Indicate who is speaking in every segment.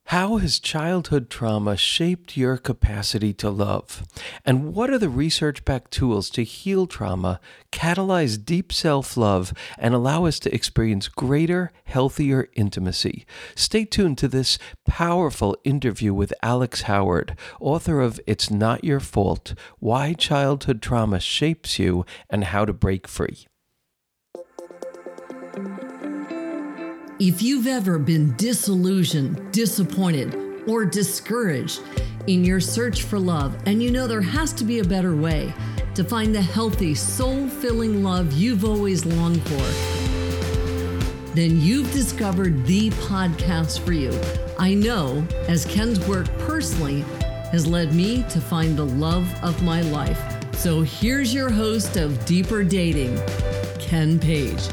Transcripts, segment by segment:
Speaker 1: How has childhood trauma shaped your capacity to love? And what are the research backed tools to heal trauma, catalyze deep self love, and allow us to experience greater, healthier intimacy? Stay tuned to this powerful interview with Alex Howard, author of It's Not Your Fault: Why Childhood Trauma Shapes You and How to Break Free.
Speaker 2: If you've ever been disillusioned, disappointed, or discouraged in your search for love, and you know there has to be a better way to find the healthy, soul-filling love you've always longed for, then you've discovered the podcast for you. I know, as Ken's work personally has led me to find the love of my life. So here's your host of Deeper Dating, Ken Page.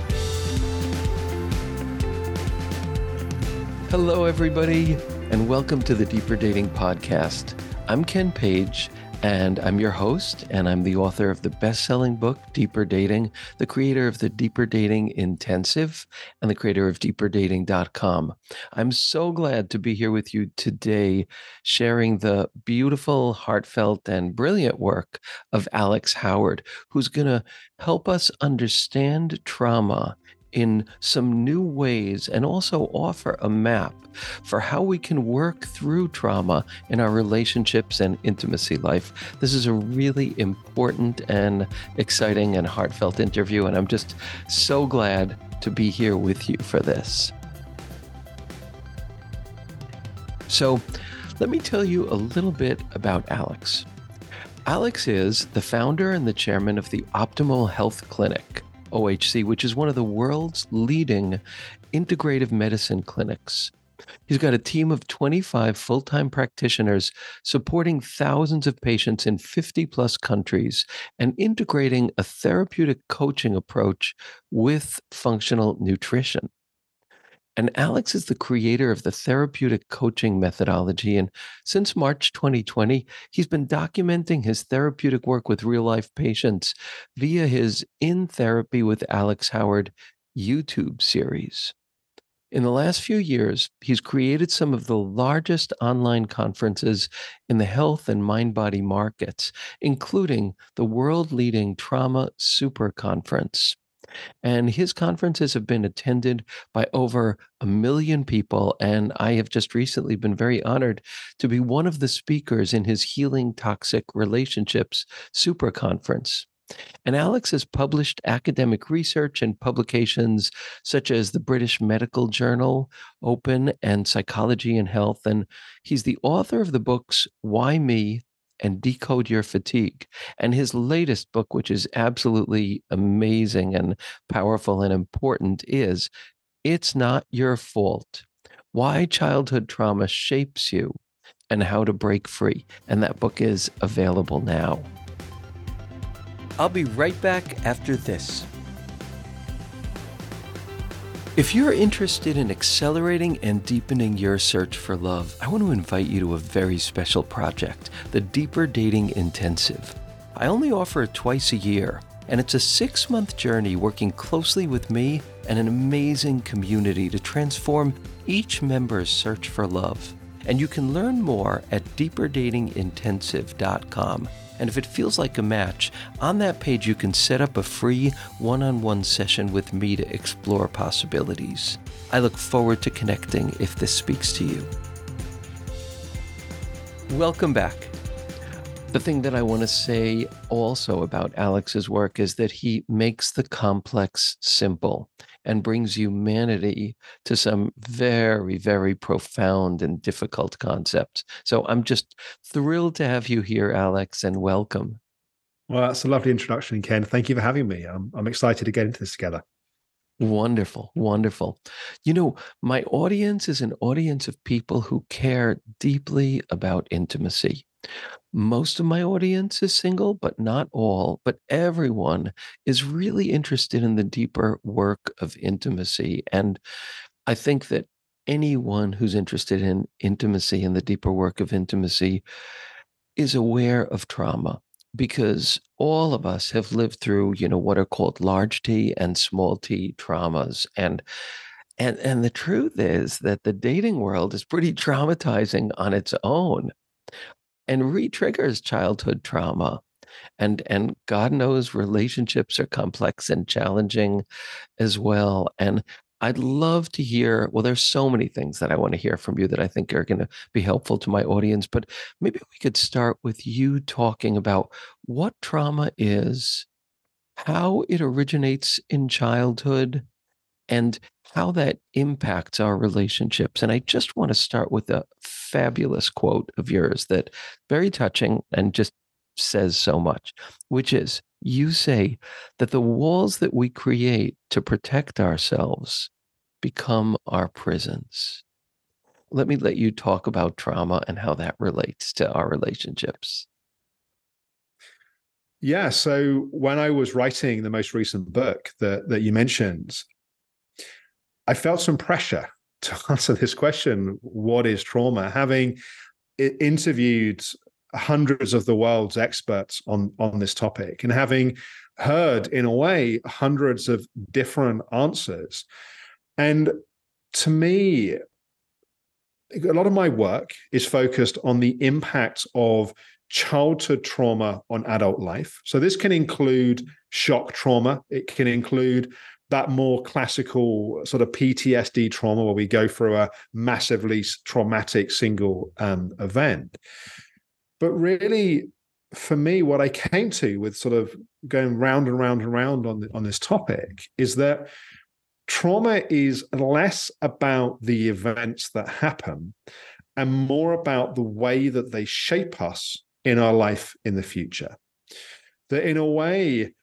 Speaker 1: Hello, everybody, and welcome to the Deeper Dating Podcast. I'm Ken Page, and I'm your host, and I'm the author of the best-selling book, Deeper Dating, the creator of the Deeper Dating Intensive, and the creator of deeperdating.com. I'm so glad to be here with you today, sharing the beautiful, heartfelt, and brilliant work of Alex Howard, who's going to help us understand trauma in some new ways and also offer a map for how we can work through trauma in our relationships and intimacy life. This is a really important and exciting and heartfelt interview, and I'm just so glad to be here with you for this. So let me tell you a little bit about Alex. Alex is the founder and the chairman of the Optimal Health Clinic, OHC, which is one of the world's leading integrative medicine clinics. He's got a team of 25 full-time practitioners supporting thousands of patients in 50 plus countries and integrating a therapeutic coaching approach with functional nutrition. And Alex is the creator of the therapeutic coaching methodology. And since March 2020, he's been documenting his therapeutic work with real-life patients via his In Therapy with Alex Howard YouTube series. In the last few years, he's created some of the largest online conferences in the health and mind-body markets, including the world-leading Trauma Super Conference. And his conferences have been attended by over 1 million people. And I have just recently been very honored to be one of the speakers in his Healing Toxic Relationships Super Conference. And Alex has published academic research and publications such as the British Medical Journal, Open, and Psychology and Health. And he's the author of the books Why Me? And Decode Your Fatigue. And his latest book, which is absolutely amazing and powerful and important, is It's Not Your Fault: Why Childhood Trauma Shapes You and How to Break Free. And that book is available now. I'll be right back after this. If you're interested in accelerating and deepening your search for love, I want to invite you to a very special project, the Deeper Dating Intensive. I only offer it twice a year, and it's a 6-month journey working closely with me and an amazing community to transform each member's search for love. And you can learn more at deeperdatingintensive.com. And if it feels like a match, on that page you can set up a free one-on-one session with me to explore possibilities. I look forward to connecting if this speaks to you. Welcome back. The thing that I want to say also about Alex's work is that he makes the complex simple and brings humanity to some very, very profound and difficult concepts. So I'm just thrilled to have you here, Alex, and welcome.
Speaker 3: Well, that's a lovely introduction, Ken. Thank you for having me. I'm excited to get into this together.
Speaker 1: Wonderful, wonderful. You know, my audience is an audience of people who care deeply about intimacy. Most of my audience is single, but not all. But everyone is really interested in the deeper work of intimacy. And I think that anyone who's interested in intimacy and the deeper work of intimacy is aware of trauma, because all of us have lived through, what are called large T and small T traumas. And And the truth is that the dating world is pretty traumatizing on its own and re-triggers childhood trauma. And God knows relationships are complex and challenging as well. And I'd love to hear, well, there's so many things that I want to hear from you that I think are going to be helpful to my audience, but maybe we could start with you talking about what trauma is, how it originates in childhood, and how that impacts our relationships. And I just want to start with a fabulous quote of yours that very touching and just says so much, which is you say that the walls that we create to protect ourselves become our prisons. Let me let you talk about trauma and how that relates to our relationships.
Speaker 3: Yeah. So when I was writing the most recent book that you mentioned, I felt some pressure to answer this question: what is trauma? Having interviewed hundreds of the world's experts on this topic, and having heard, in a way, hundreds of different answers. And to me, a lot of my work is focused on the impact of childhood trauma on adult life. So this can include shock trauma. It can include that more classical sort of PTSD trauma, where we go through a massively traumatic single event. But really, for me, what I came to with sort of going round and round and round on this topic is that trauma is less about the events that happen and more about the way that they shape us in our life in the future. That in a way,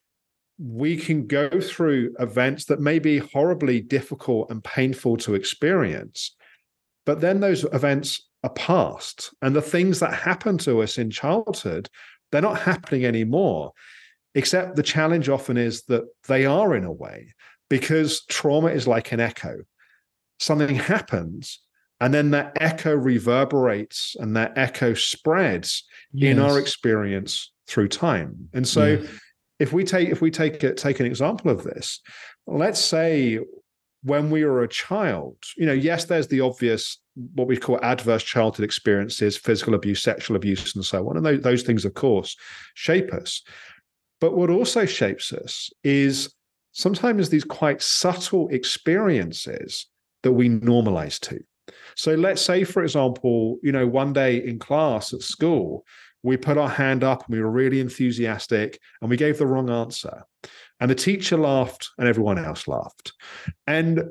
Speaker 3: we can go through events that may be horribly difficult and painful to experience, but then those events are past, and the things that happen to us in childhood, they're not happening anymore. Except the challenge often is that they are, in a way, because trauma is like an echo. Something happens, and then that echo reverberates and that echo spreads in our experience through time. And so if we take an example of this, let's say when we were a child, yes, there's the obvious, what we call adverse childhood experiences, physical abuse, sexual abuse, and so on. And those things, of course, shape us. But what also shapes us is sometimes these quite subtle experiences that we normalize to. So let's say, for example, one day in class at school, we put our hand up and we were really enthusiastic and we gave the wrong answer. And the teacher laughed and everyone else laughed. And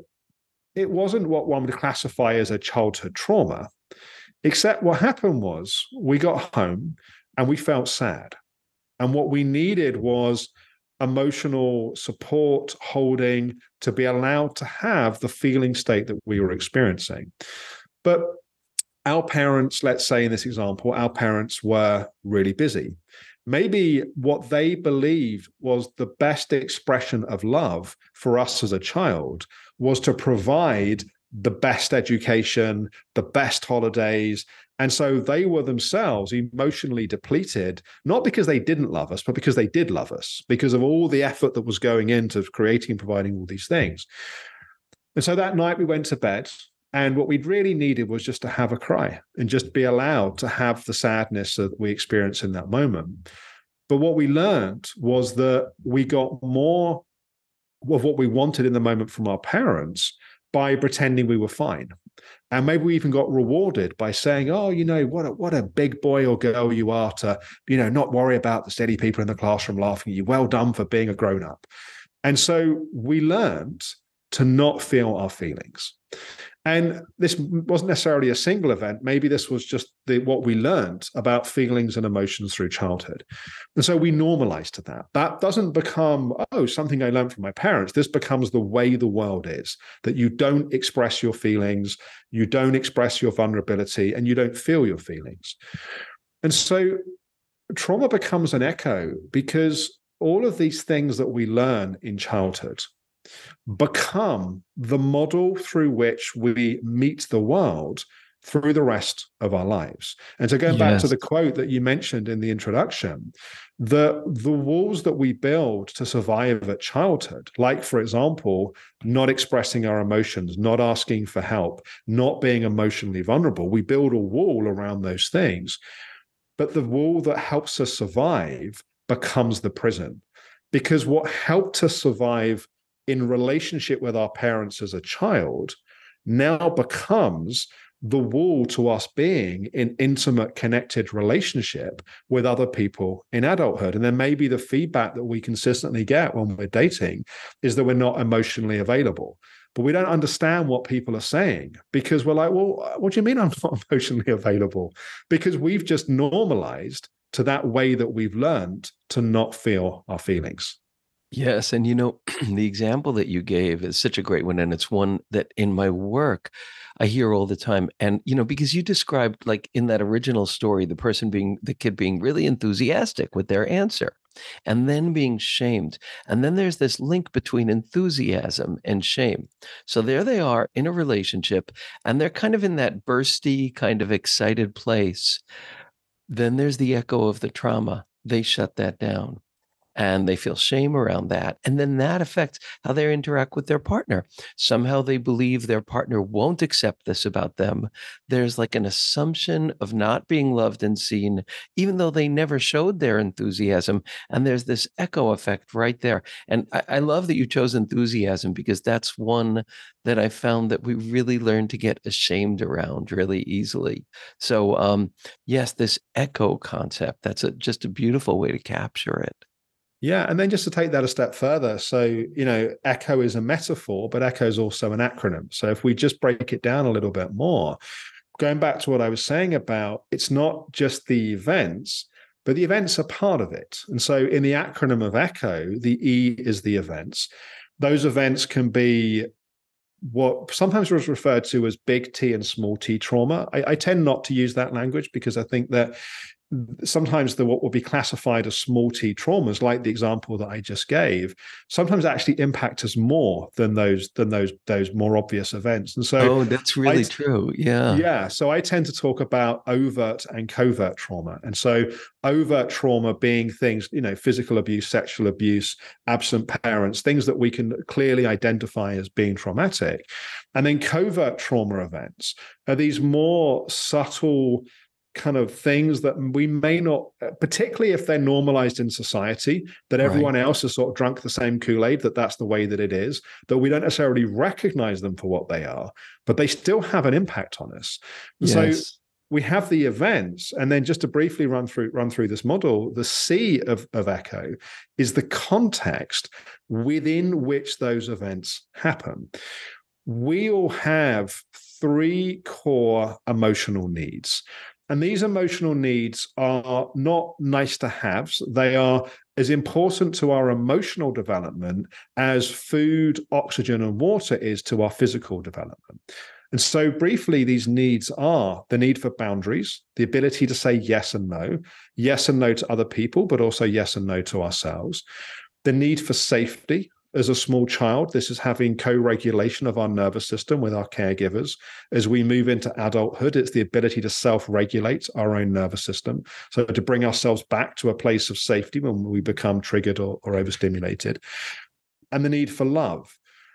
Speaker 3: it wasn't what one would classify as a childhood trauma, except what happened was we got home and we felt sad. And what we needed was emotional support, holding, to be allowed to have the feeling state that we were experiencing. But our parents, let's say in this example, our parents were really busy. Maybe what they believed was the best expression of love for us as a child was to provide the best education, the best holidays. And so they were themselves emotionally depleted, not because they didn't love us, but because they did love us, because of all the effort that was going into creating and providing all these things. And so that night we went to bed, and what we'd really needed was just to have a cry and just be allowed to have the sadness that we experienced in that moment. But what we learned was that we got more of what we wanted in the moment from our parents by pretending we were fine. And maybe we even got rewarded by saying, oh, what a big boy or girl you are to, not worry about the silly people in the classroom laughing at you. Well done for being a grown-up. And so we learned to not feel our feelings. And this wasn't necessarily a single event. Maybe this was just what we learned about feelings and emotions through childhood. And so we normalized to that. That doesn't become, something I learned from my parents. This becomes the way the world is, that you don't express your feelings, you don't express your vulnerability, and you don't feel your feelings. And so trauma becomes an echo because all of these things that we learn in childhood become the model through which we meet the world through the rest of our lives. And so going back to the quote that you mentioned in the introduction, the walls that we build to survive at childhood, like, for example, not expressing our emotions, not asking for help, not being emotionally vulnerable, we build a wall around those things. But the wall that helps us survive becomes the prison. Because what helped us survive in relationship with our parents as a child now becomes the wall to us being in intimate, connected relationship with other people in adulthood. And then maybe the feedback that we consistently get when we're dating is that we're not emotionally available. But we don't understand what people are saying because we're like, well, what do you mean I'm not emotionally available? Because we've just normalized to that way that we've learned to not feel our feelings.
Speaker 1: Yes. And, the example that you gave is such a great one. And it's one that in my work, I hear all the time. And, because you described, like in that original story, the kid being really enthusiastic with their answer and then being shamed. And then there's this link between enthusiasm and shame. So there they are in a relationship and they're kind of in that bursty, kind of excited place. Then there's the echo of the trauma. They shut that down. And they feel shame around that. And then that affects how they interact with their partner. Somehow they believe their partner won't accept this about them. There's like an assumption of not being loved and seen, even though they never showed their enthusiasm. And there's this echo effect right there. And I love that you chose enthusiasm because that's one that I found that we really learn to get ashamed around really easily. So yes, this echo concept, that's just a beautiful way to capture it.
Speaker 3: Yeah. And then just to take that a step further. So, echo is a metaphor, but echo is also an acronym. So if we just break it down a little bit more, going back to what I was saying about it's not just the events, but the events are part of it. And so in the acronym of echo, the E is the events. Those events can be what sometimes was referred to as big T and small t trauma. I tend not to use that language because I think that sometimes what will be classified as small t traumas, like the example that I just gave, sometimes actually impact us more than those more obvious events. And so,
Speaker 1: that's really true. Yeah.
Speaker 3: Yeah. So I tend to talk about overt and covert trauma. And so overt trauma being things, physical abuse, sexual abuse, absent parents, things that we can clearly identify as being traumatic. And then covert trauma events are these more subtle kind of things that we may not, particularly if they're normalized in society, that everyone else has sort of drunk the same Kool-Aid, that's the way that it is, that we don't necessarily recognize them for what they are, but they still have an impact on us. And so we have the events, and then just to briefly run through this model, the C of echo is the context within which those events happen. We all have 3 core emotional needs. And these emotional needs are not nice to haves. They are as important to our emotional development as food, oxygen, and water is to our physical development. And so briefly, these needs are the need for boundaries, the ability to say yes and no to other people, but also yes and no to ourselves, the need for safety. As a small child, this is having co-regulation of our nervous system with our caregivers. As we move into adulthood, it's the ability to self-regulate our own nervous system. So to bring ourselves back to a place of safety when we become triggered or overstimulated. And the need for love.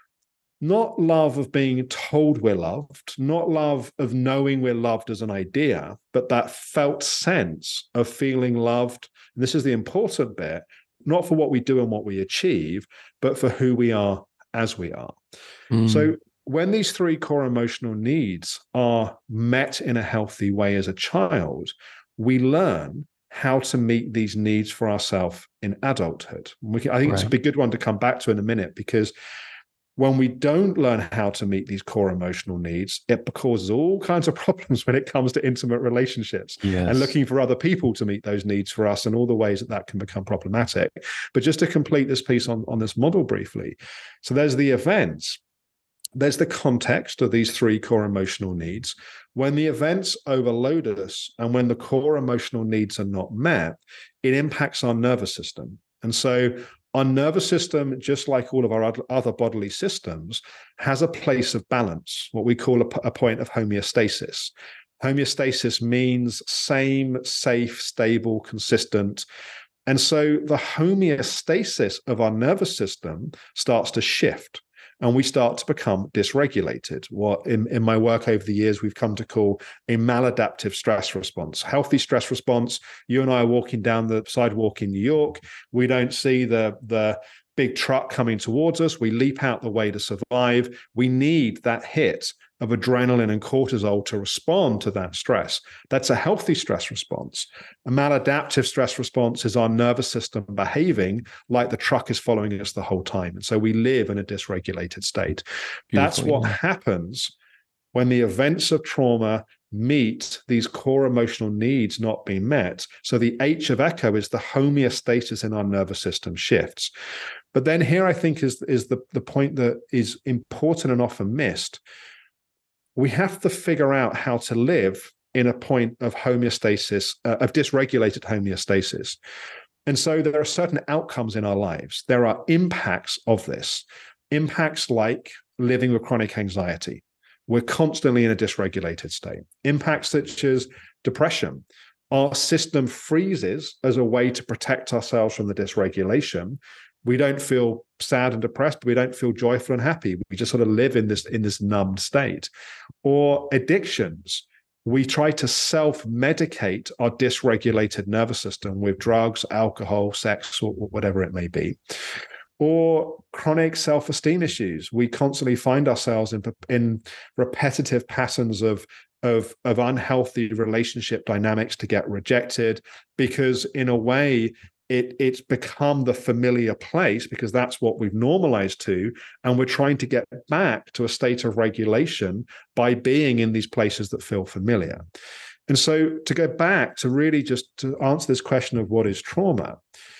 Speaker 3: Not love of being told we're loved, not love of knowing we're loved as an idea, but that felt sense of feeling loved. And this is the important bit, not for what we do and what we achieve, but for who we are as we are. So when these 3 core emotional needs are met in a healthy way as a child, we learn how to meet these needs for ourselves in adulthood. I think it's a big good one to come back to in a minute, because when we don't learn how to meet these core emotional needs, it causes all kinds of problems when it comes to intimate relationships and looking for other people to meet those needs for us and all the ways that can become problematic. But just to complete this piece on this model briefly. So there's the events. There's the context of these 3 core emotional needs. When the events overload us and when the core emotional needs are not met, it impacts our nervous system. And so Our nervous system, just like all of our other bodily systems, has a place of balance, what we call a point of homeostasis. Homeostasis means same, safe, stable, consistent. And so the homeostasis of our nervous system starts to shift, and we start to become dysregulated. What in my work over the years, we've come to call a maladaptive stress response. Healthy stress response, you and I are walking down the sidewalk in New York. We don't see the big truck coming towards us. We leap out the way to survive. We need that hit of adrenaline and cortisol to respond to that stress. That's a healthy stress response. A maladaptive stress response is our nervous system behaving like the truck is following us the whole time. And so we live in a dysregulated state. That's what happens when the events of trauma meet these core emotional needs not being met. So the H of echo is the homeostasis in our nervous system shifts. But then here I think is the point that is important and often missed. We have to figure out how to live in a point of homeostasis, of dysregulated homeostasis. And so there are certain outcomes in our lives. There are impacts of this, impacts like living with chronic anxiety. We're constantly in a dysregulated state. Impacts such as depression. Our system freezes as a way to protect ourselves from the dysregulation. We don't feel sad and depressed, but we don't feel joyful and happy. We just sort of live in this numbed state. Or addictions. We try to self-medicate our dysregulated nervous system with drugs, alcohol, sex, or whatever it may be. Or chronic self-esteem issues. We constantly find ourselves in repetitive patterns of unhealthy relationship dynamics to get rejected, because in a way, it's become the familiar place because that's what we've normalized to. And we're trying to get back to a state of regulation by being in these places that feel familiar. And so to go back to really just to answer this question of what is trauma,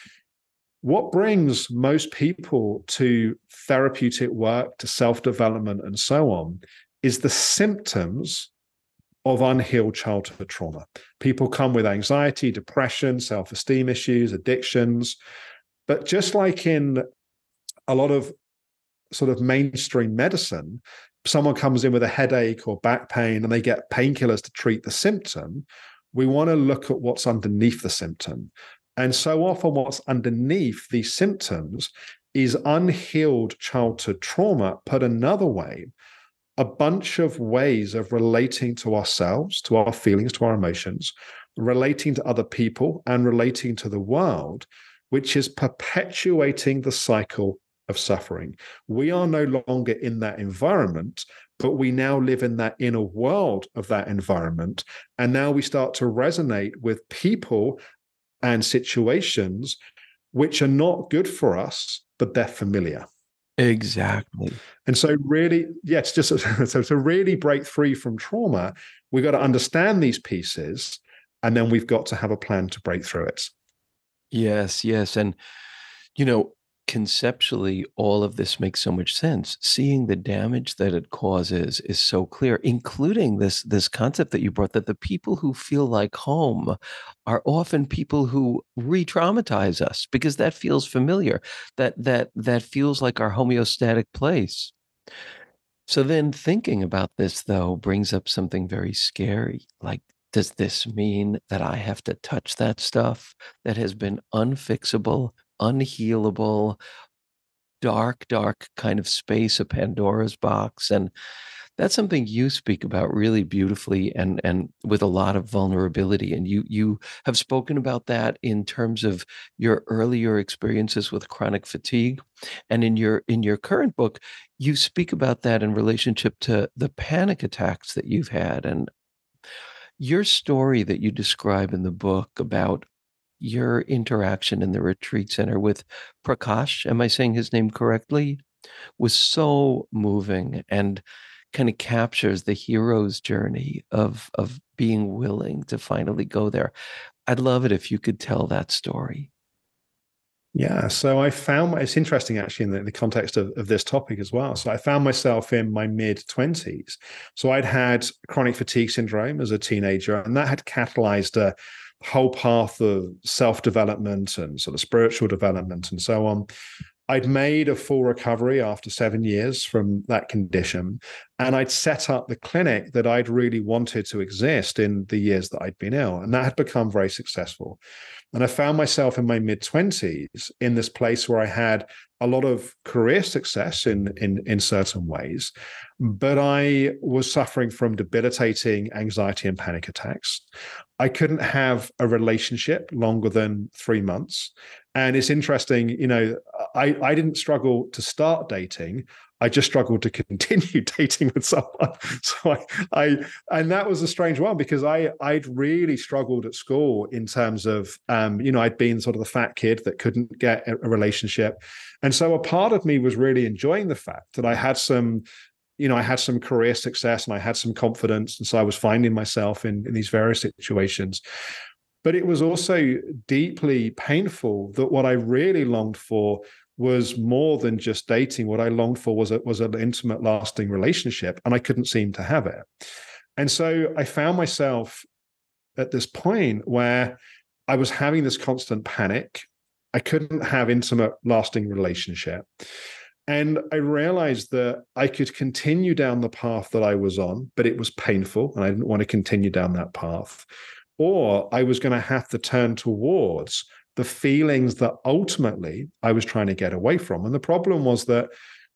Speaker 3: what brings most people to therapeutic work, to self-development and so on, is the symptoms of unhealed childhood trauma. People come with anxiety, depression, self-esteem issues, addictions. But just like in a lot of sort of mainstream medicine, someone comes in with a headache or back pain and they get painkillers to treat the symptom. We want to look at what's underneath the symptom. And so often what's underneath these symptoms is unhealed childhood trauma. Put another way, a bunch of ways of relating to ourselves, to our feelings, to our emotions, relating to other people, and relating to the world, which is perpetuating the cycle of suffering. We are no longer in that environment, but we now live in that inner world of that environment. And now we start to resonate with people and situations which are not good for us, but they're familiar.
Speaker 1: Exactly.
Speaker 3: And so really, yeah, it's just so to really break free from trauma, we've got to understand these pieces, and then we've got to have a plan to break through it.
Speaker 1: Yes, yes. And, conceptually, all of this makes so much sense. Seeing the damage that it causes is so clear, including this concept that you brought, that the people who feel like home are often people who re-traumatize us because that feels familiar, that feels like our homeostatic place. So then thinking about this, though, brings up something very scary. Like, does this mean that I have to touch that stuff that has been unfixable, unhealable, dark kind of space, a Pandora's box? And that's something you speak about really beautifully and with a lot of vulnerability. And you have spoken about that in terms of your earlier experiences with chronic fatigue. And in your current book, you speak about that in relationship to the panic attacks that you've had. And your story that you describe in the book about your interaction in the retreat center with Prakash, am I saying his name correctly, was so moving and kind of captures the hero's journey of being willing to finally go there. I'd love it if you could tell that story.
Speaker 3: Yeah, so I found it's interesting actually in the context of this topic as well. So I found myself in my mid-20s. So I'd had chronic fatigue syndrome as a teenager, and that had catalyzed a whole path of self-development and sort of spiritual development and so on, I'd made a full recovery after 7 years from that condition. And I'd set up the clinic that I'd really wanted to exist in the years that I'd been ill. And that had become very successful. And I found myself in my mid-20s in this place where I had a lot of career success in certain ways, but I was suffering from debilitating anxiety and panic attacks. I couldn't have a relationship longer than 3 months. And it's interesting, I didn't struggle to start dating. I just struggled to continue dating with someone. So and that was a strange one because I'd really struggled at school in terms of, I'd been sort of the fat kid that couldn't get a relationship. And so a part of me was really enjoying the fact that I had some career success and I had some confidence. And so I was finding myself in these various situations. But it was also deeply painful that what I really longed for was more than just dating. What I longed for was an intimate, lasting relationship, and I couldn't seem to have it. And so I found myself at this point where I was having this constant panic. I couldn't have intimate, lasting relationship. And I realized that I could continue down the path that I was on, but it was painful, and I didn't want to continue down that path. Or I was going to have to turn towards the feelings that ultimately I was trying to get away from. And the problem was that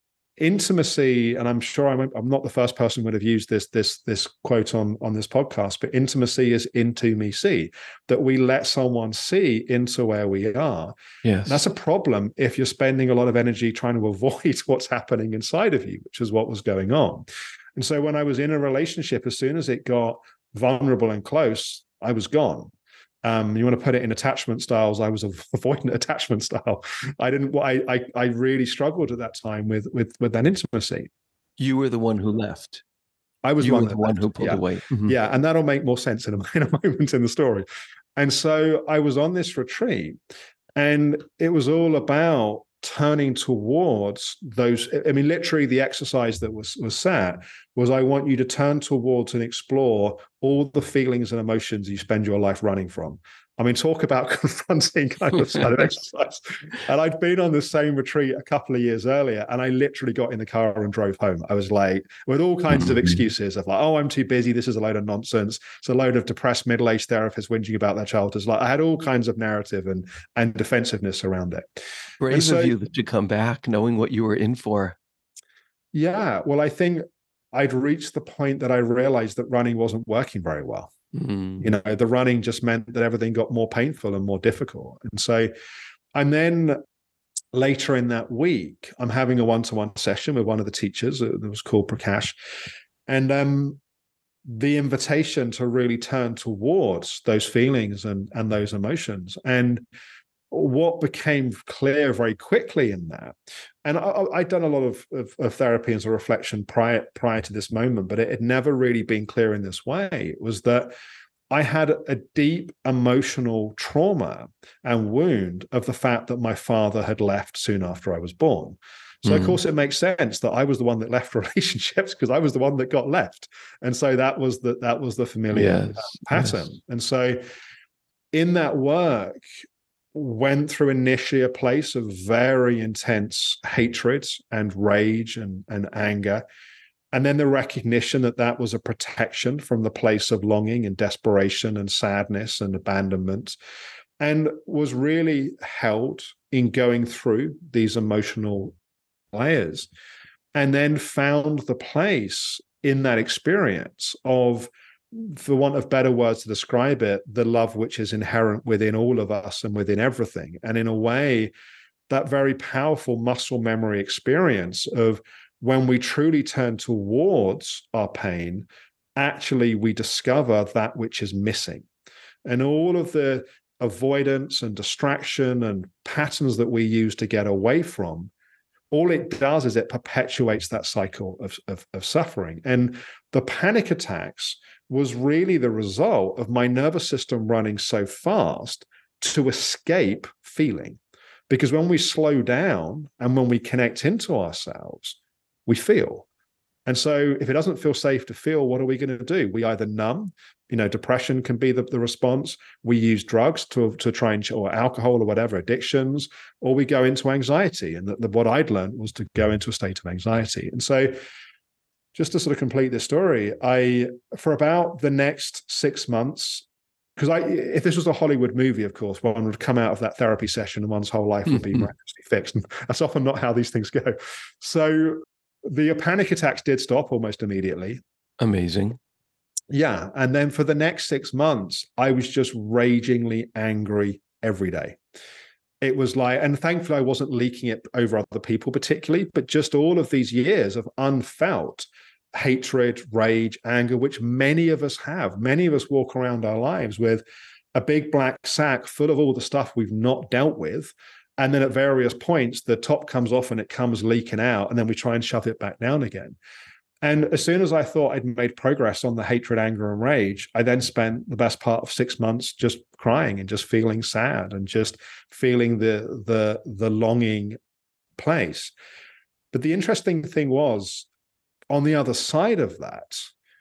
Speaker 3: intimacy, and I'm sure I'm not the first person who would have used this quote on this podcast, but intimacy is into me see, that we let someone see into where we are.
Speaker 1: Yes.
Speaker 3: And that's a problem if you're spending a lot of energy trying to avoid what's happening inside of you, which is what was going on. And so when I was in a relationship, as soon as it got vulnerable and close, I was gone. You want to put it in attachment styles, I was avoidant attachment style. I really struggled at that time with that intimacy.
Speaker 1: You were the one who left.
Speaker 3: I was
Speaker 1: the one who pulled away.
Speaker 3: Mm-hmm. Yeah, and that'll make more sense in a moment in the story. And so I was on this retreat, and it was all about turning towards those. I mean, literally the exercise that was set was, I want you to turn towards and explore all the feelings and emotions you spend your life running from. I mean, talk about confronting kind of exercise. And I'd been on the same retreat a couple of years earlier, and I literally got in the car and drove home. I was late with all kinds of excuses of like, oh, I'm too busy. This is a load of nonsense. It's a load of depressed middle-aged therapists whinging about their childhood. Like, I had all kinds of narrative and defensiveness around it.
Speaker 1: Brave of you to come back knowing what you were in for.
Speaker 3: Yeah. Well, I think I'd reached the point that I realized that running wasn't working very well. The running just meant that everything got more painful and more difficult. And then later in that week, I'm having a one-to-one session with one of the teachers that was called Prakash. And the invitation to really turn towards those feelings and those emotions. And what became clear very quickly in that, and I'd done a lot of therapy and sort of reflection prior to this moment, but it had never really been clear in this way, was that I had a deep emotional trauma and wound of the fact that my father had left soon after I was born. So of course it makes sense that I was the one that left relationships, because I was the one that got left. And so that was the familiar pattern. Yes. And so in that work, went through initially a place of very intense hatred and rage and anger. And then the recognition that was a protection from the place of longing and desperation and sadness and abandonment, and was really held in going through these emotional layers, and then found the place in that experience of, for want of better words to describe it, the love which is inherent within all of us and within everything. And in a way, that very powerful muscle memory experience of when we truly turn towards our pain, actually we discover that which is missing. And all of the avoidance and distraction and patterns that we use to get away from, all it does is it perpetuates that cycle of suffering. And the panic attacks was really the result of my nervous system running so fast to escape feeling. Because when we slow down and when we connect into ourselves, we feel. And so if it doesn't feel safe to feel, what are we going to do? We either numb, depression can be the response. We use drugs to try and, or alcohol or whatever, addictions, or we go into anxiety. And what I'd learned was to go into a state of anxiety. And so just to sort of complete this story, for about the next 6 months, because if this was a Hollywood movie, of course, one would come out of that therapy session and one's whole life would be miraculously fixed. And that's often not how these things go. So the panic attacks did stop almost immediately.
Speaker 1: Amazing.
Speaker 3: Yeah. And then for the next 6 months, I was just ragingly angry every day. It was like, and thankfully I wasn't leaking it over other people particularly, but just all of these years of unfelt hatred, rage, anger, which many of us have. Many of us walk around our lives with a big black sack full of all the stuff we've not dealt with. And then at various points, the top comes off and it comes leaking out. And then we try and shove it back down again. And as soon as I thought I'd made progress on the hatred, anger, and rage, I then spent the best part of 6 months just crying and just feeling sad and just feeling the longing place. But the interesting thing was, on the other side of that,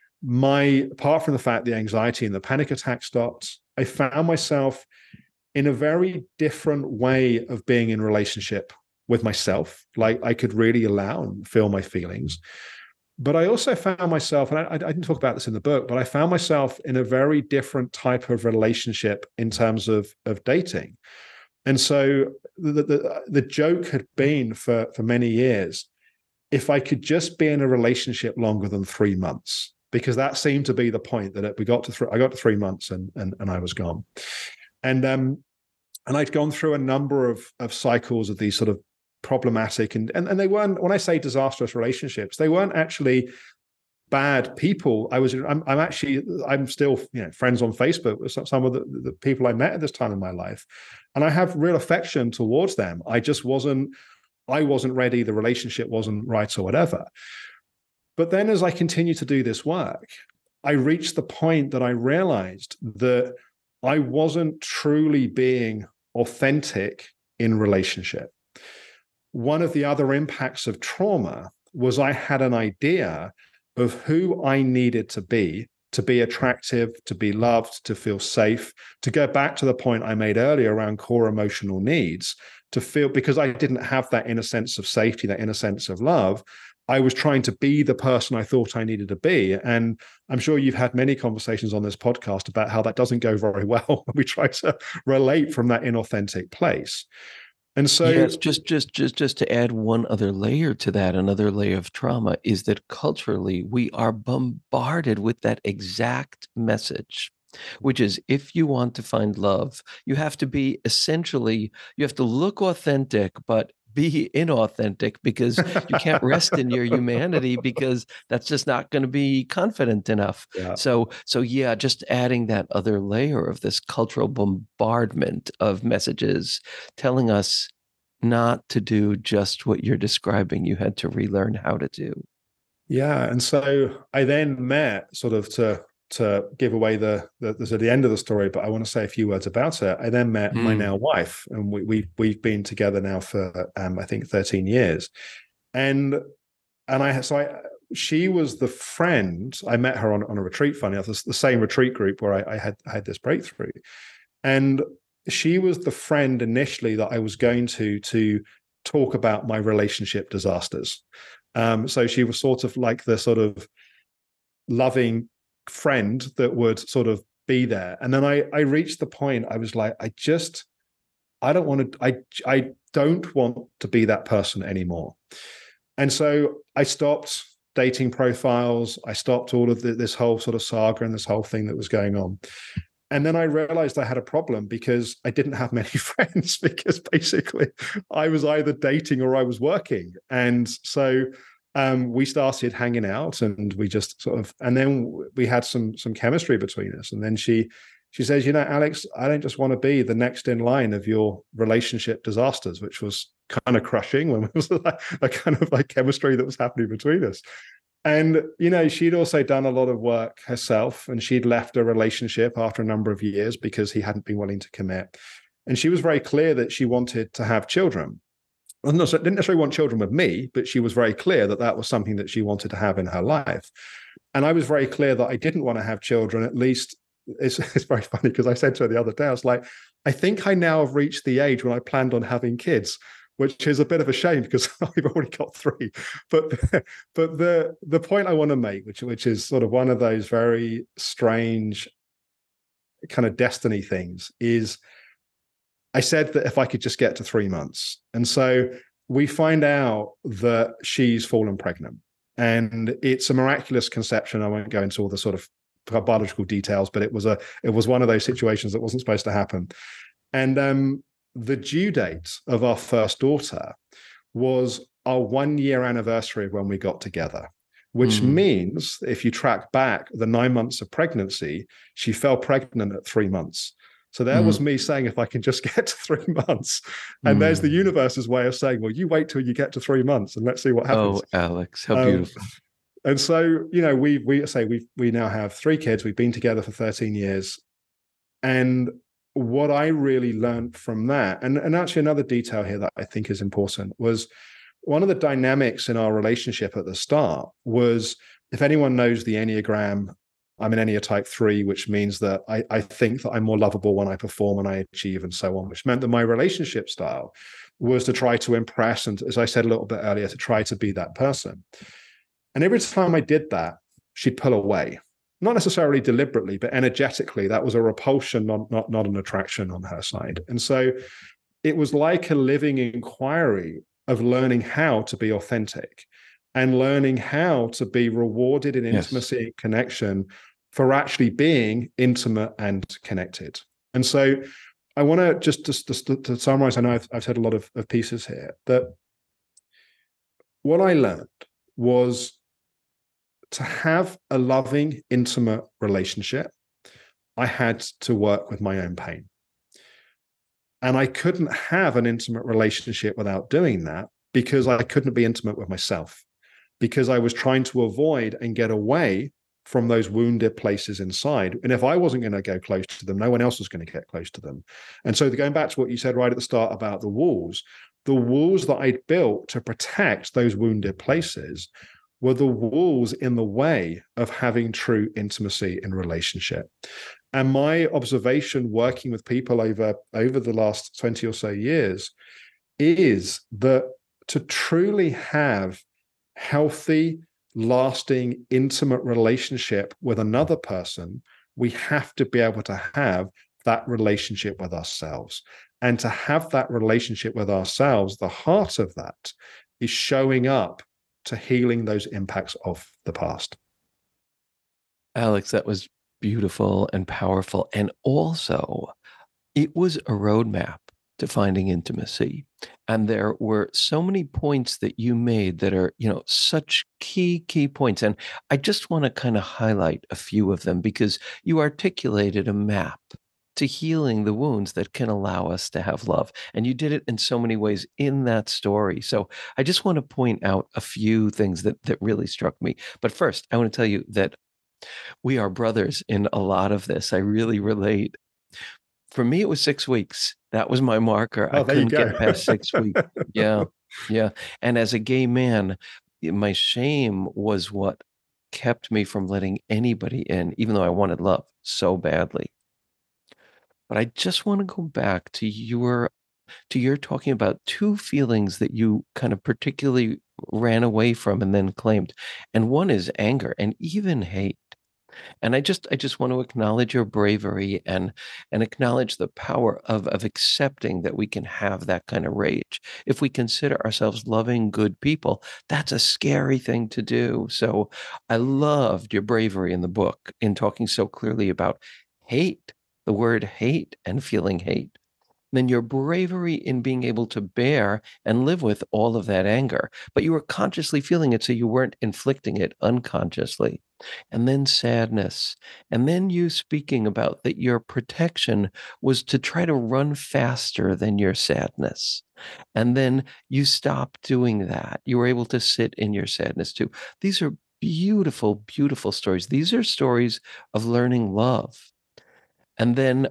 Speaker 3: apart from the fact the anxiety and the panic attack stopped, I found myself in a very different way of being in relationship with myself. Like I could really allow and feel my feelings. But I also found myself, and I didn't talk about this in the book, but I found myself in a very different type of relationship in terms of dating. And so the joke had been for many years, if I could just be in a relationship longer than 3 months, because that seemed to be the point that I got to 3 months and I was gone. And I'd gone through a number of cycles of these sort of problematic and they weren't, when I say disastrous relationships, they weren't actually bad people. I'm still friends on Facebook with some of the people I met at this time in my life, and I have real affection towards them. I wasn't ready, the relationship wasn't right or whatever. But then as I continued to do this work, I reached the point that I realized that I wasn't truly being authentic in relationship. One of the other impacts of trauma was I had an idea of who I needed to be attractive, to be loved, to feel safe, to go back to the point I made earlier around core emotional needs, to feel, because I didn't have that inner sense of safety, that inner sense of love, I was trying to be the person I thought I needed to be. And I'm sure you've had many conversations on this podcast about how that doesn't go very well when we try to relate from that inauthentic place. And so,
Speaker 1: yes, just to add one other layer to that, another layer of trauma is that culturally we are bombarded with that exact message, which is if you want to find love, you have to be you have to look authentic, but be inauthentic, because you can't rest in your humanity, because that's just not going to be confident enough.
Speaker 3: Yeah.
Speaker 1: So yeah, just adding that other layer of this cultural bombardment of messages telling us not to do just what you're describing, you had to relearn how to do.
Speaker 3: Yeah. And so I then met, sort of to give away the end of the story, but I want to say a few words about it. I then met my now wife, and we've been together now for I think 13 years. And she was the friend. I met her on a retreat, funny enough, the same retreat group where I had this breakthrough. And she was the friend initially that I was going to talk about my relationship disasters. So she was sort of like the sort of loving friend that would sort of be there. And then I reached the point, I was like, I don't want to be that person anymore. And so I stopped dating profiles. I stopped all of this whole sort of saga and this whole thing that was going on. And then I realized I had a problem because I didn't have many friends, because basically I was either dating or I was working. And so we started hanging out, and we just sort of, and then we had some chemistry between us. And then she says, Alex, I don't just want to be the next in line of your relationship disasters, which was kind of crushing when it was like a kind of like chemistry that was happening between us. And, she'd also done a lot of work herself, and she'd left a relationship after a number of years because he hadn't been willing to commit. And she was very clear that she wanted to have children. didn't necessarily want children with me, but she was very clear that that was something that she wanted to have in her life. And I was very clear that I didn't want to have children. At least it's very funny because I said to her the other day, I was like, I think I now have reached the age when I planned on having kids, which is a bit of a shame because I've already got 3. But the point I want to make, which is sort of one of those very strange kind of destiny things, is I said that if I could just get to 3 months. And so we find out that she's fallen pregnant. And it's a miraculous conception. I won't go into all the sort of biological details, but it was one of those situations that wasn't supposed to happen. And the due date of our first daughter was our 1-year anniversary of when we got together, which means if you track back the 9 months of pregnancy, she fell pregnant at 3 months. So there was me saying, if I can just get to 3 months, and there's the universe's way of saying, well, you wait till you get to 3 months and let's see what happens.
Speaker 1: Oh, Alex, how beautiful.
Speaker 3: And so, you know, we now have 3 kids. We've been together for 13 years. And what I really learned from that, and actually another detail here that I think is important, was one of the dynamics in our relationship at the start was, if anyone knows the Enneagram, I'm an Ennea type 3, which means that I think that I'm more lovable when I perform and I achieve and so on, which meant that my relationship style was to try to impress and, as I said a little bit earlier, to try to be that person. And every time I did that, she'd pull away. Not necessarily deliberately, but energetically, that was a repulsion, not an attraction on her side. And so it was like a living inquiry of learning how to be authentic and learning how to be rewarded in intimacy and connection for actually being intimate and connected. And so I want to just to summarize, I know I've said a lot of pieces here, that what I learned was to have a loving, intimate relationship, I had to work with my own pain. And I couldn't have an intimate relationship without doing that, because I couldn't be intimate with myself, because I was trying to avoid and get away from those wounded places inside. And if I wasn't going to go close to them, no one else was going to get close to them. And so going back to what you said right at the start about the walls that I'd built to protect those wounded places were the walls in the way of having true intimacy in relationship. And my observation working with people over the last 20 or so years is that to truly have healthy, lasting, intimate relationship with another person, we have to be able to have that relationship with ourselves. And to have that relationship with ourselves, the heart of that is showing up to healing those impacts of the past.
Speaker 1: Alex, that was beautiful and powerful. And also, it was a roadmap to finding intimacy. And there were so many points that you made that are, such key points. And I just want to kind of highlight a few of them, because you articulated a map to healing the wounds that can allow us to have love. And you did it in so many ways in that story. So I just want to point out a few things that really struck me. But first, I want to tell you that we are brothers in a lot of this. I really relate. For me, it was 6 weeks. That was my marker. I couldn't get past 6 weeks. Yeah. And as a gay man, my shame was what kept me from letting anybody in, even though I wanted love so badly. But I just want to go back to your talking about 2 feelings that you kind of particularly ran away from and then claimed. And one is anger and even hate. And I just want to acknowledge your bravery and acknowledge the power of accepting that we can have that kind of rage. If we consider ourselves loving, good people, that's a scary thing to do. So I loved your bravery in the book in talking so clearly about hate, the word hate and feeling hate. Then your bravery in being able to bear and live with all of that anger, but you were consciously feeling it, so you weren't inflicting it unconsciously. And then sadness. And then you speaking about that your protection was to try to run faster than your sadness. And then you stopped doing that. You were able to sit in your sadness too. These are beautiful, beautiful stories. These are stories of learning love. And then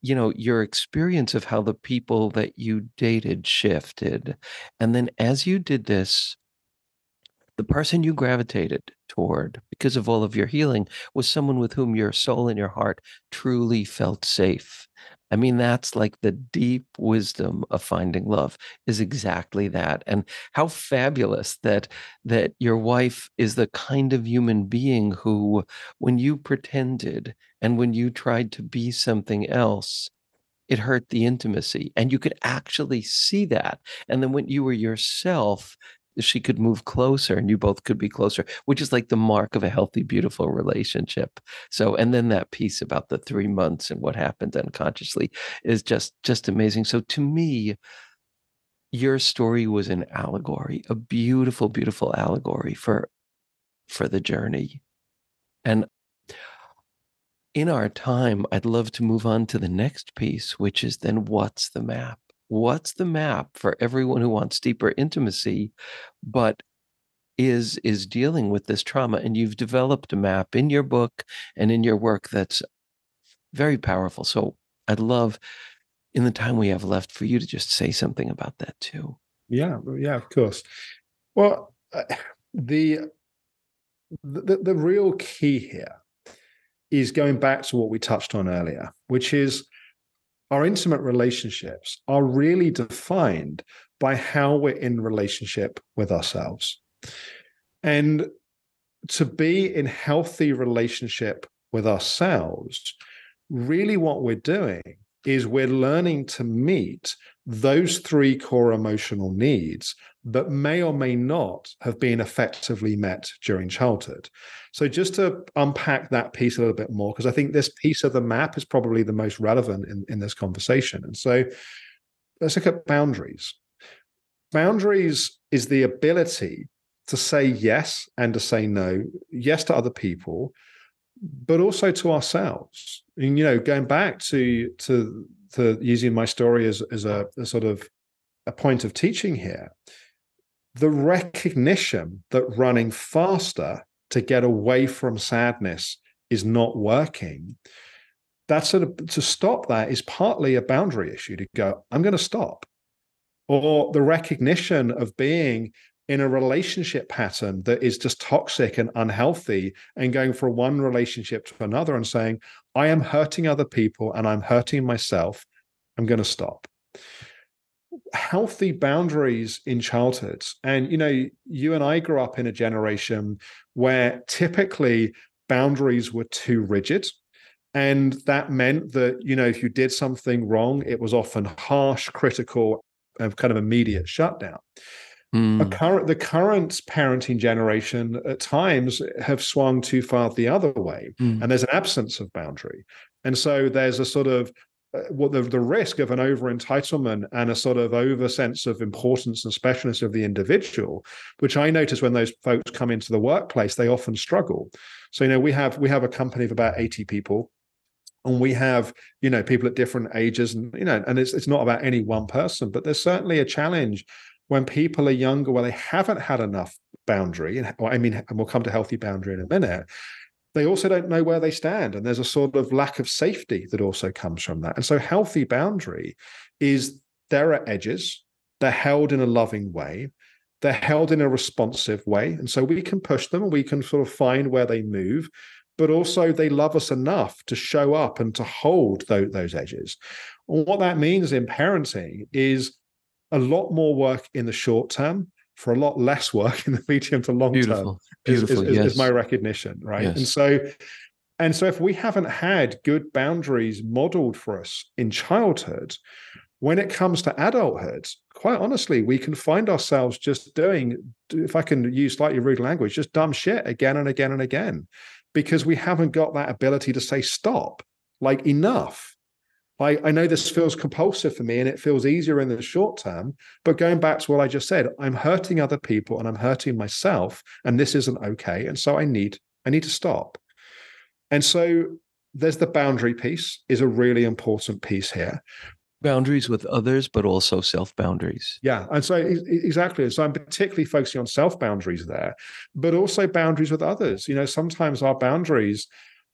Speaker 1: your experience of how the people that you dated shifted. And then as you did this, the person you gravitated toward, because of all of your healing, was someone with whom your soul and your heart truly felt safe. I mean, that's like the deep wisdom of finding love, is exactly that. And how fabulous that your wife is the kind of human being who, when you pretended and when you tried to be something else, it hurt the intimacy. And you could actually see that. And then when you were yourself, she could move closer and you both could be closer, which is like the mark of a healthy, beautiful relationship. So, and then that piece about the 3 months and what happened unconsciously is just amazing. So to me, your story was an allegory, a beautiful, beautiful allegory for the journey. And in our time, I'd love to move on to the next piece, which is then what's the map? What's the map for everyone who wants deeper intimacy, but is dealing with this trauma? And you've developed a map in your book and in your work that's very powerful. So I'd love, in the time we have left, for you to just say something about that too.
Speaker 3: Yeah, of course. Well, the real key here is going back to what we touched on earlier, which is our intimate relationships are really defined by how we're in relationship with ourselves. And to be in healthy relationship with ourselves, really what we're doing is we're learning to meet those 3 core emotional needs that may or may not have been effectively met during childhood. So just to unpack that piece a little bit more, because I think this piece of the map is probably the most relevant in this conversation. And so let's look at boundaries. Boundaries is the ability to say yes and to say no, yes to other people, but also to ourselves. And, going back to using my story as a sort of a point of teaching here, the recognition that running faster to get away from sadness is not working, that's to stop that is partly a boundary issue, to go, I'm going to stop. Or the recognition of being in a relationship pattern that is just toxic and unhealthy, and going from one relationship to another and saying, I am hurting other people and I'm hurting myself, I'm going to stop. Healthy boundaries in childhood. And, you and I grew up in a generation where typically boundaries were too rigid. And that meant that, if you did something wrong, it was often harsh, critical, and kind of immediate shutdown. The current parenting generation at times have swung too far the other way, and there's an absence of boundary. And so there's a sort of the risk of an over-entitlement and a sort of over sense of importance and specialness of the individual, which I notice when those folks come into the workplace, they often struggle. So, we have a company of about 80 people, and we have, people at different ages, and, and it's not about any one person, but there's certainly a challenge when people are younger, where they haven't had enough boundary, and we'll come to healthy boundary in a minute, they also don't know where they stand. And there's a sort of lack of safety that also comes from that. And so healthy boundary is, there are edges, they're held in a loving way, they're held in a responsive way. And so we can push them and we can sort of find where they move, but also they love us enough to show up and to hold those edges. And what that means in parenting is a lot more work in the short term for a lot less work in the medium to long term. Is my recognition, right? Yes. And so if we haven't had good boundaries modeled for us in childhood, when it comes to adulthood, quite honestly, we can find ourselves just doing, if I can use slightly rude language, just dumb shit again and again and again, because we haven't got that ability to say stop, like enough. I know this feels compulsive for me and it feels easier in the short term, but going back to what I just said, I'm hurting other people and I'm hurting myself, and this isn't okay. And so I need to stop. And so there's the boundary piece is a really important piece here.
Speaker 1: Boundaries with others, but also self-boundaries.
Speaker 3: Yeah. And so exactly. So I'm particularly focusing on self-boundaries there, but also boundaries with others. Sometimes our boundaries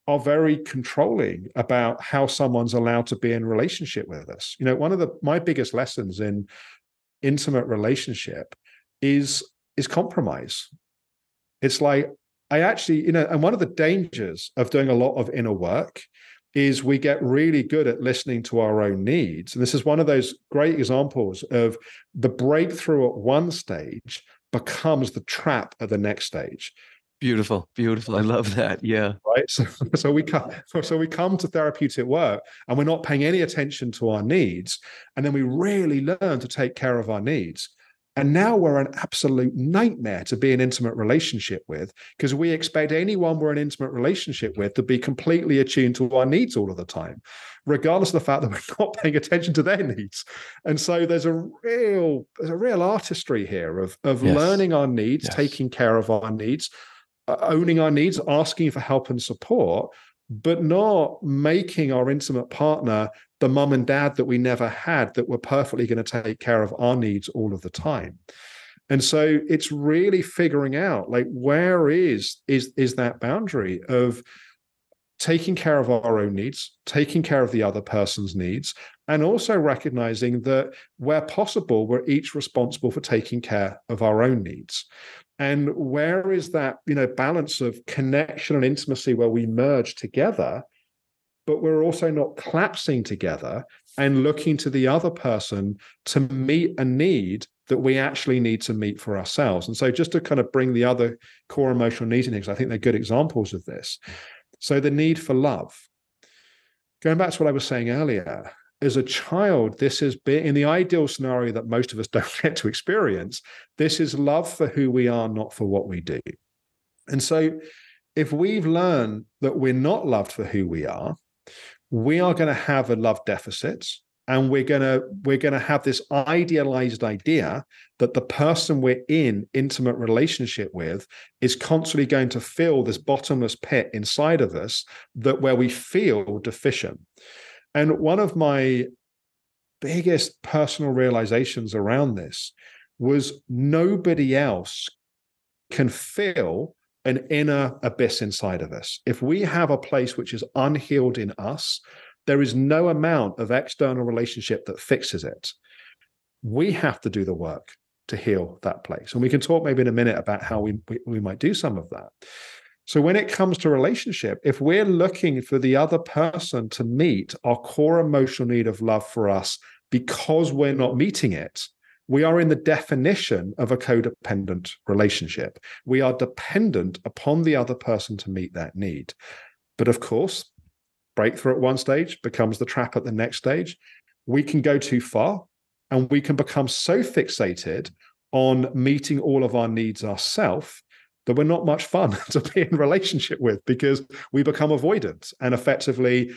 Speaker 3: are very controlling about how someone's allowed to be in relationship with us. One of my biggest lessons in intimate relationship is compromise. It's like, I actually, and one of the dangers of doing a lot of inner work is we get really good at listening to our own needs. And this is one of those great examples of the breakthrough at one stage becomes the trap at the next stage.
Speaker 1: Beautiful. I love that. Yeah.
Speaker 3: Right. So we come to therapeutic work and we're not paying any attention to our needs. And then we really learn to take care of our needs. And now we're an absolute nightmare to be in intimate relationship with, because we expect anyone we're in intimate relationship with to be completely attuned to our needs all of the time, regardless of the fact that we're not paying attention to their needs. And so there's a real artistry here of yes. learning our needs, yes. taking care of our needs, owning our needs, asking for help and support, but not making our intimate partner the mum and dad that we never had, that were perfectly going to take care of our needs all of the time. And so it's really figuring out, like, where is that boundary of taking care of our own needs, taking care of the other person's needs, and also recognizing that where possible, we're each responsible for taking care of our own needs. And where is that, balance of connection and intimacy where we merge together, but we're also not collapsing together and looking to the other person to meet a need that we actually need to meet for ourselves. And so just to kind of bring the other core emotional needs in here, because I think they're good examples of this. So the need for love. Going back to what I was saying earlier, as a child, this is in the ideal scenario that most of us don't get to experience. This is love for who we are, not for what we do. And so if we've learned that we're not loved for who we are going to have a love deficit, and we're going to have this idealized idea that the person we're in intimate relationship with is constantly going to fill this bottomless pit inside of us where we feel deficient. And one of my biggest personal realizations around this was nobody else can fill an inner abyss inside of us. If we have a place which is unhealed in us, there is no amount of external relationship that fixes it. We have to do the work to heal that place. And we can talk maybe in a minute about how we might do some of that. So when it comes to relationship, if we're looking for the other person to meet our core emotional need of love for us because we're not meeting it, we are in the definition of a codependent relationship. We are dependent upon the other person to meet that need. But of course, breakthrough at one stage becomes the trap at the next stage. We can go too far, and we can become so fixated on meeting all of our needs ourselves that we're not much fun to be in relationship with, because we become avoidant. And effectively,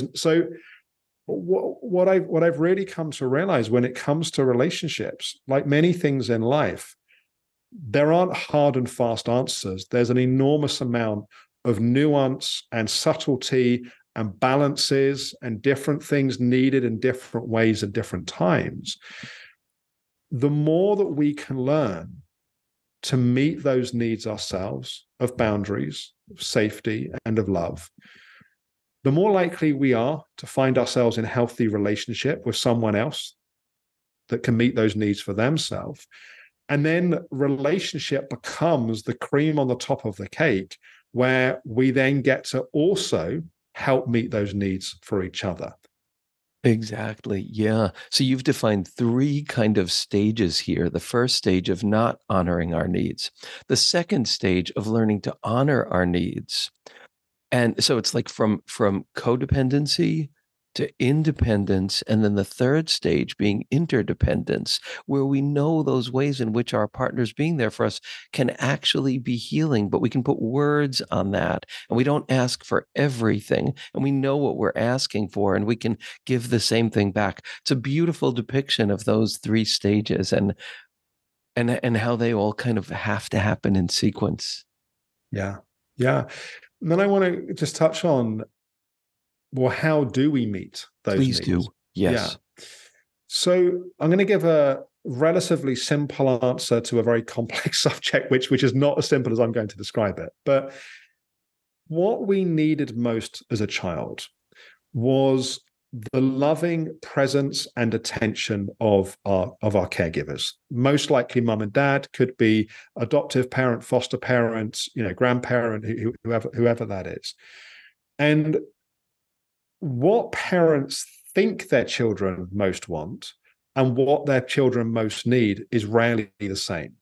Speaker 3: what I've really come to realize when it comes to relationships, like many things in life, there aren't hard and fast answers. There's an enormous amount of nuance and subtlety and balances and different things needed in different ways at different times. The more that we can learn to meet those needs ourselves of boundaries, of safety, and of love, the more likely we are to find ourselves in healthy relationship with someone else that can meet those needs for themselves. And then relationship becomes the cream on the top of the cake, where we then get to also help meet those needs for each other.
Speaker 1: Exactly. Yeah. So you've defined three kind of stages here. The first stage of not honoring our needs. The second stage of learning to honor our needs. And so it's like from codependency to independence, and then the third stage being interdependence, where we know those ways in which our partners being there for us can actually be healing, but we can put words on that, and we don't ask for everything, and we know what we're asking for, and we can give the same thing back. It's a beautiful depiction of those three stages and how they all kind of have to happen in sequence.
Speaker 3: Yeah. And then I want to just touch on, well, how do we meet those needs?
Speaker 1: Please do. Yes.
Speaker 3: Yeah. So I'm going to give a relatively simple answer to a very complex subject, which is not as simple as I'm going to describe it. But what we needed most as a child was the loving presence and attention of our caregivers. Most likely mum and dad, could be adoptive parent, foster parents, grandparent, whoever that is. And what parents think their children most want and what their children most need is rarely the same.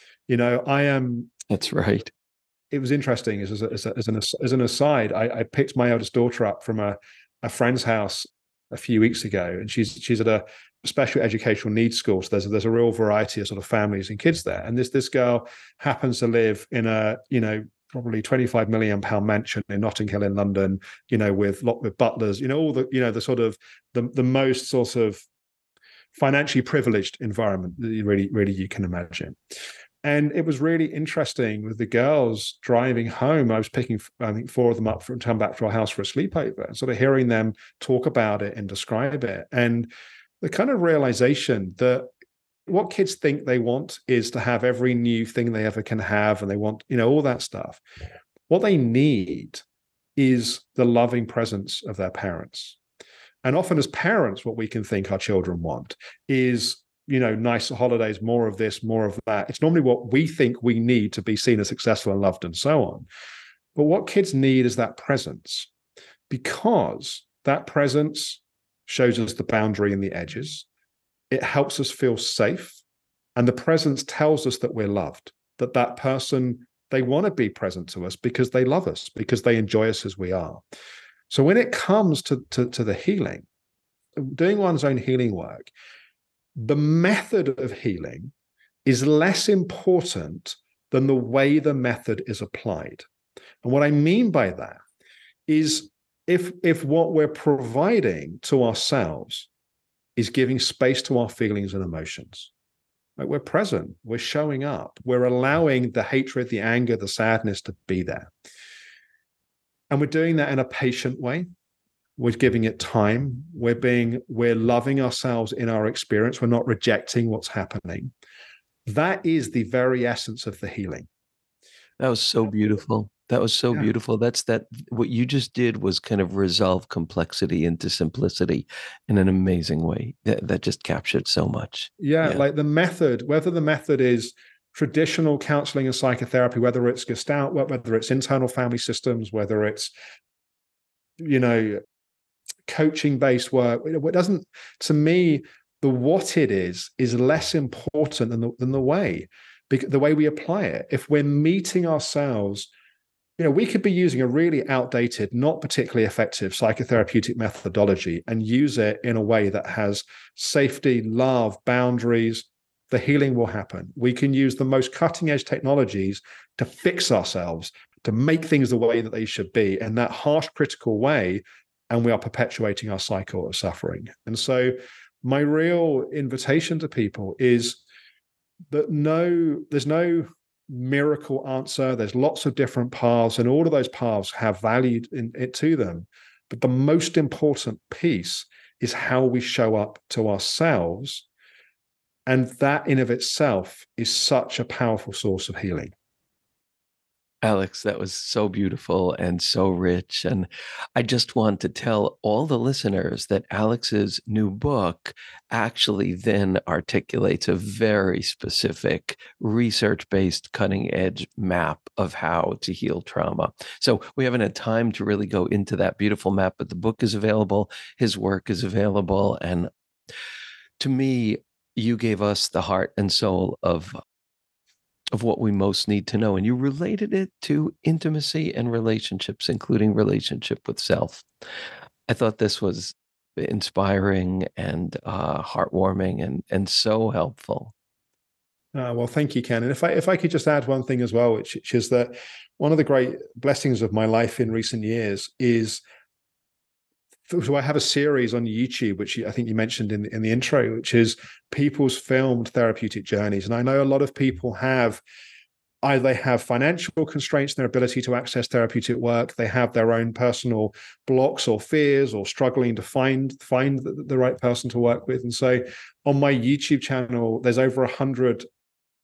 Speaker 1: That's right.
Speaker 3: It was interesting as an aside. I picked my eldest daughter up from a friend's house a few weeks ago, and she's at a special educational needs school. So there's a real variety of sort of families and kids there. And this girl happens to live in a probably £25 million mansion in Notting Hill in London, with butlers, all the the sort of the most sort of financially privileged environment that you can imagine. And it was really interesting with the girls driving home. I was picking, I think, 4 of them up from come back to our house for a sleepover, and sort of hearing them talk about it and describe it. And the kind of realization that what kids think they want is to have every new thing they ever can have, and they want, all that stuff. What they need is the loving presence of their parents. And often as parents, what we can think our children want is, nicer holidays, more of this, more of that. It's normally what we think we need to be seen as successful and loved and so on. But what kids need is that presence, because that presence shows us the boundary and the edges. It helps us feel safe. And the presence tells us that we're loved, that person, they want to be present to us because they love us, because they enjoy us as we are. So when it comes to the healing, doing one's own healing work, the method of healing is less important than the way the method is applied. And what I mean by that is if what we're providing to ourselves is giving space to our feelings and emotions, like we're present, we're showing up, we're allowing the hatred, the anger, the sadness to be there. And we're doing that in a patient way. We're giving it time. We're loving ourselves in our experience. We're not rejecting what's happening. That is the very essence of the healing.
Speaker 1: That was so beautiful. That was so beautiful. What you just did was kind of resolve complexity into simplicity in an amazing way. That just captured so much.
Speaker 3: Yeah, like the method, whether the method is traditional counseling and psychotherapy, whether it's Gestalt, whether it's internal family systems, whether it's, coaching-based work, it doesn't, to me, what it is less important than the way we apply it. If we're meeting ourselves, we could be using a really outdated, not particularly effective psychotherapeutic methodology and use it in a way that has safety, love, boundaries. The healing will happen. We can use the most cutting-edge technologies to fix ourselves, to make things the way that they should be in that harsh, critical way, and we are perpetuating our cycle of suffering. And so my real invitation to people is that there's no miracle answer. There's lots of different paths, and all of those paths have value in it to them. But the most important piece is how we show up to ourselves. And that in of itself is such a powerful source of healing.
Speaker 1: Alex, that was so beautiful and so rich. And I just want to tell all the listeners that Alex's new book actually then articulates a very specific research-based cutting-edge map of how to heal trauma. So we haven't had time to really go into that beautiful map, but the book is available. His work is available. And to me, you gave us the heart and soul of what we most need to know. And you related it to intimacy and relationships, including relationship with self. I thought this was inspiring and heartwarming and so helpful.
Speaker 3: Well, thank you, Ken. And if I could just add one thing as well, which is that one of the great blessings of my life in recent years is, so I have a series on YouTube, which I think you mentioned in the intro, which is people's filmed therapeutic journeys. And I know a lot of people have either they have financial constraints in their ability to access therapeutic work, they have their own personal blocks or fears, or struggling to find the right person to work with. And so on my YouTube channel, there's over 100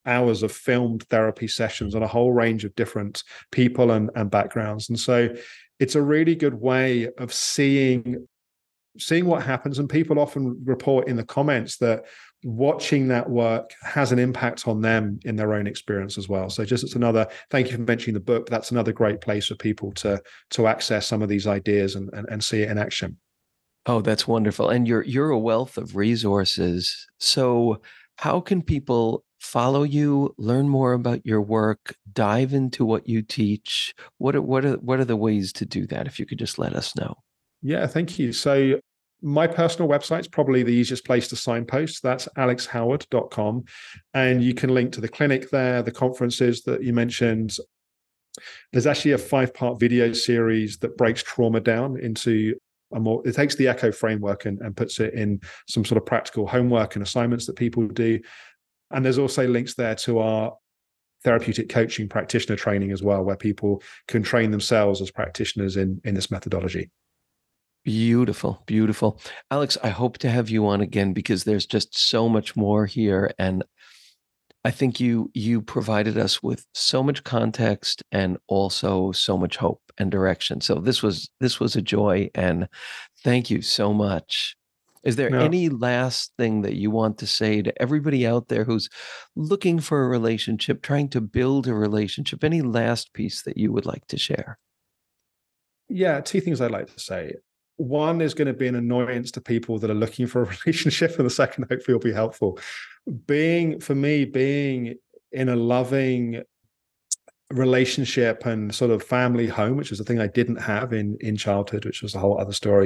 Speaker 3: hours of filmed therapy sessions on a whole range of different people and backgrounds. And so it's a really good way of seeing what happens. And people often report in the comments that watching that work has an impact on them in their own experience as well. So just, it's another, thank you for mentioning the book. That's another great place for people to access some of these ideas and see it in action.
Speaker 1: Oh, that's wonderful. And you're a wealth of resources. So how can people follow you, learn more about your work, dive into what you teach? What are the ways to do that? If you could just let us know.
Speaker 3: Yeah, thank you. So my personal website is probably the easiest place to signpost. That's alexhoward.com. And you can link to the clinic there, the conferences that you mentioned. There's actually a 5-part video series that breaks trauma down into it takes the ECHO framework and puts it in some sort of practical homework and assignments that people do. And there's also links there to our therapeutic coaching practitioner training as well, where people can train themselves as practitioners in this methodology.
Speaker 1: Beautiful, beautiful. Alex, I hope to have you on again because there's just so much more here. And I think you provided us with so much context and also so much hope and direction. So this was a joy, and thank you so much. Is there any last thing that you want to say to everybody out there who's looking for a relationship, trying to build a relationship? Any last piece that you would like to share?
Speaker 3: Yeah, 2 things I'd like to say. One is going to be an annoyance to people that are looking for a relationship, and the second hopefully will be helpful. Being in a loving relationship and sort of family home, which is a thing I didn't have in childhood, which was a whole other story,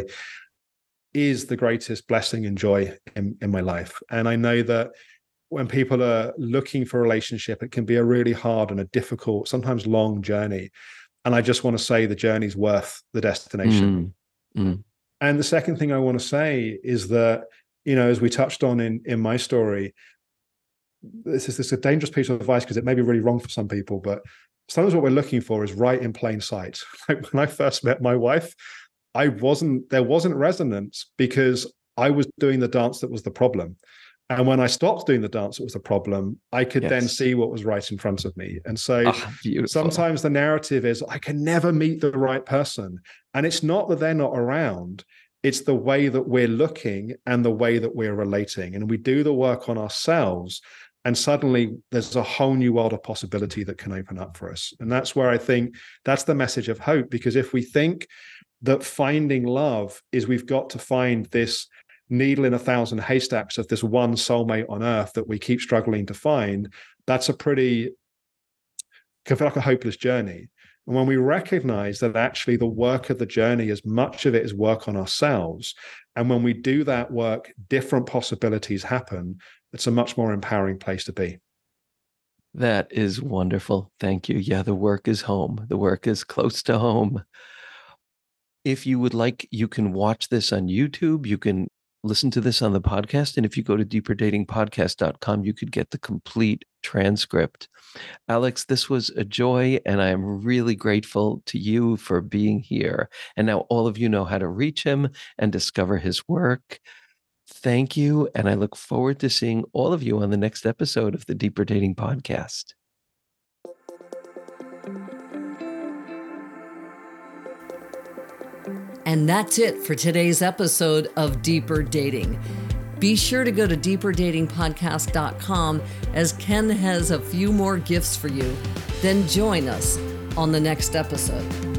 Speaker 3: is the greatest blessing and joy in my life. And I know that when people are looking for a relationship, it can be a really hard and a difficult, sometimes long journey. And I just want to say the journey's worth the destination. And the second thing I want to say is that, as we touched on in my story, this is a dangerous piece of advice because it may be really wrong for some people, but sometimes what we're looking for is right in plain sight. Like when I first met my wife, there wasn't resonance because I was doing the dance that was the problem. And when I stopped doing the dance, it was a problem. I could then see what was right in front of me. And so sometimes the narrative is, I can never meet the right person. And it's not that they're not around. It's the way that we're looking and the way that we're relating. And we do the work on ourselves. And suddenly there's a whole new world of possibility that can open up for us. And that's where I think that's the message of hope. Because if we think that finding love is we've got to find this needle in 1,000 haystacks of this one soulmate on earth that we keep struggling to find, that's can feel like a hopeless journey. And when we recognize that actually the work of the journey, as much of it is work on ourselves, and when we do that work, different possibilities happen, it's a much more empowering place to be.
Speaker 1: That is wonderful. Thank you. Yeah, the work is home. The work is close to home. If you would like, you can watch this on YouTube. You can listen to this on the podcast. And if you go to deeperdatingpodcast.com, you could get the complete transcript. Alex, this was a joy, and I'm really grateful to you for being here. And now all of you know how to reach him and discover his work. Thank you. And I look forward to seeing all of you on the next episode of the Deeper Dating Podcast.
Speaker 2: And that's it for today's episode of Deeper Dating. Be sure to go to deeperdatingpodcast.com as Ken has a few more gifts for you. Then join us on the next episode.